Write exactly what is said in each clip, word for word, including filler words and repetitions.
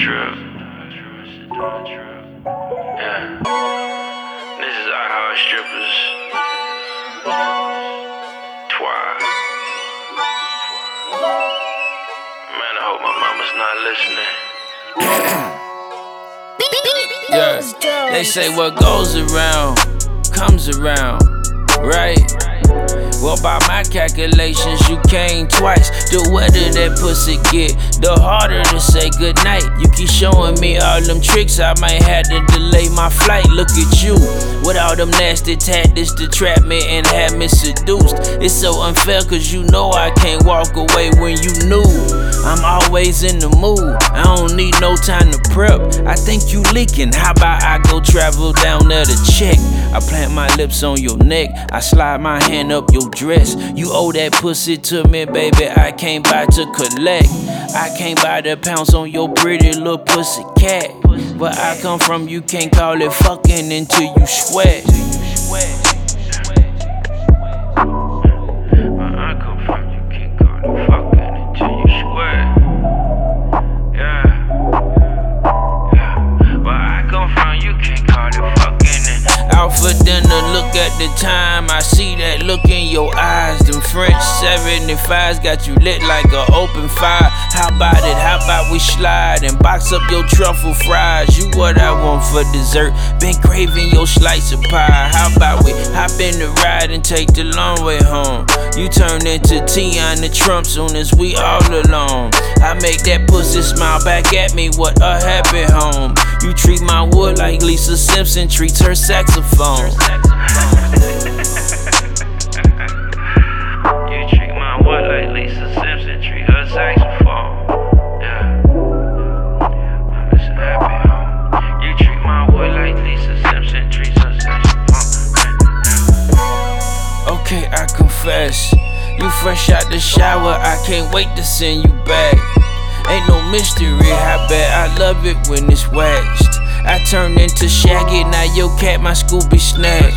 trip. Yeah. This is our hard strippers. Twice. Man, I hope my mama's not listening. Yeah, they say what goes around comes around, right? Well, by my calculations, you came twice. The wetter that pussy get, the harder to say goodnight. You keep showing me all them tricks, I might have to delay my flight. Look at you, with all them nasty tactics to trap me and have me seduced. It's so unfair cause you know I can't walk away when you knew. I'm always in the mood, I don't need no time to prep. I think you leaking, how about I go travel down there to check? I plant my lips on your neck, I slide my hand up your dress. You owe that pussy to me, baby, I came by to collect. I came by to pounce on your pretty little pussy cat. Where I come from, you can't call it fucking until you sweat. For dinner, look at the time, I see that look in your eyes. Them French seventy-fives got you lit like an open fire. How about it, how about we slide and box up your truffle fries? You what I want for dessert, been craving your slice of pie. How about we hop in the ride and take the long way home? You turn into Tion the Trump soon as we all alone. I make that pussy smile back at me, what a happy home. You treat my wood like Lisa Simpson treats her saxophone. You treat my wood like Lisa Simpson treat her saxophone. Yeah, it's a happy home. You treat my wood like Lisa Simpson treats her saxophone. Okay, I confess, you fresh out the shower, I can't wait to send you back. Ain't no mystery how bad I love it when it's waxed. I turn into Shaggy, now your cat my Scooby snack.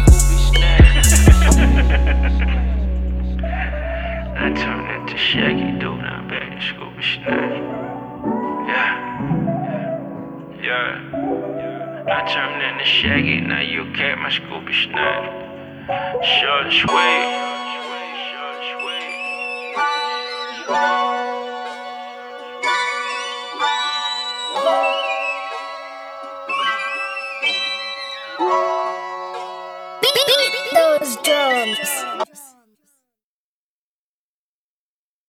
I turn into Shaggy, dude, now back to Scooby snack. Yeah, yeah. I turn into Shaggy, now your cat my Scooby snack. Short and sweet. Those